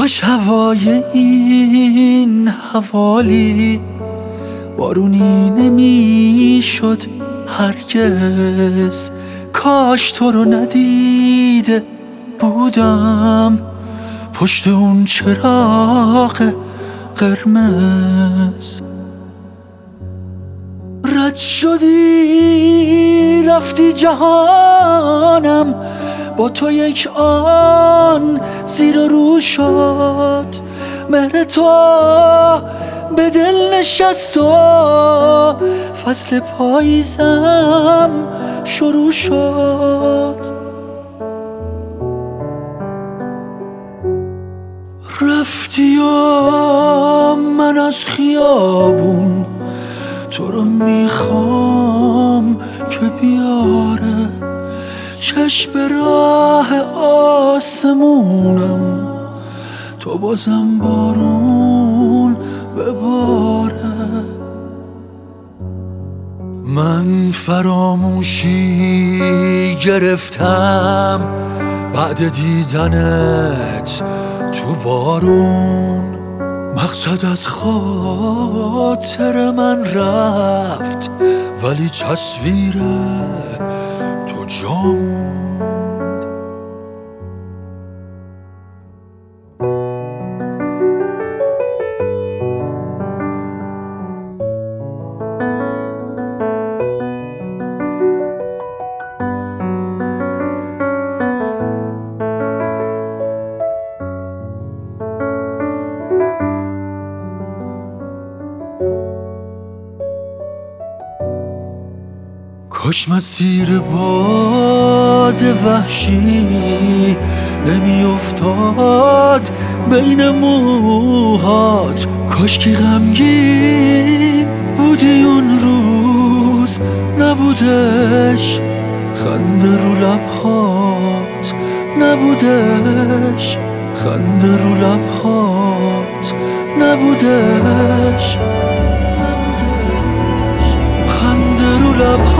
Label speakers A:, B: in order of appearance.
A: کاش هوای این حوالی بارونی نمیشد هرگز. کاش تو رو ندیده بودم پشت اون چراغ قرمز. رد شدی رفتی جهانم، با تو یک آن زیر و رو شد. مهر تو به دل نشست و فصل پاییزم شروع شد. رفتی و من از خیابون تو رو میخوام که بیاره چشم به راه آسمونم، تو بازم بارون بباره. من فراموشی گرفتم بعد دیدنت تو بارون. مقصد از خاطر من رفت ولی تصویر تو جام. کاش مسیر باد وحشی نمی افتاد بین موهات. کاش که غمگین بودی اون روز نبودش خنده رو لبهات، نبودش خنده رو لبهات، نبودش خنده رو لبهات.